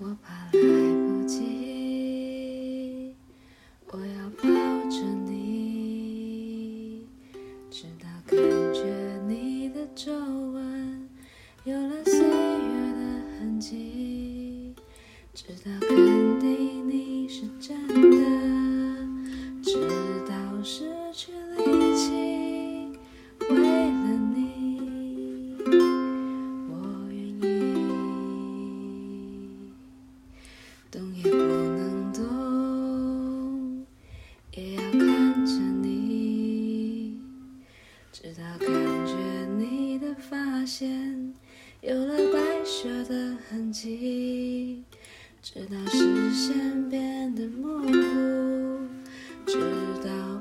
我怕来不及，我要抱着你，直到感觉你的皱纹有了岁月的痕迹，直到肯定你是真的，直到失去力气，为了你我愿意，动也不能动，也要看着你，直到感觉你的发线有了白雪的痕迹，直到视线变得模糊，直到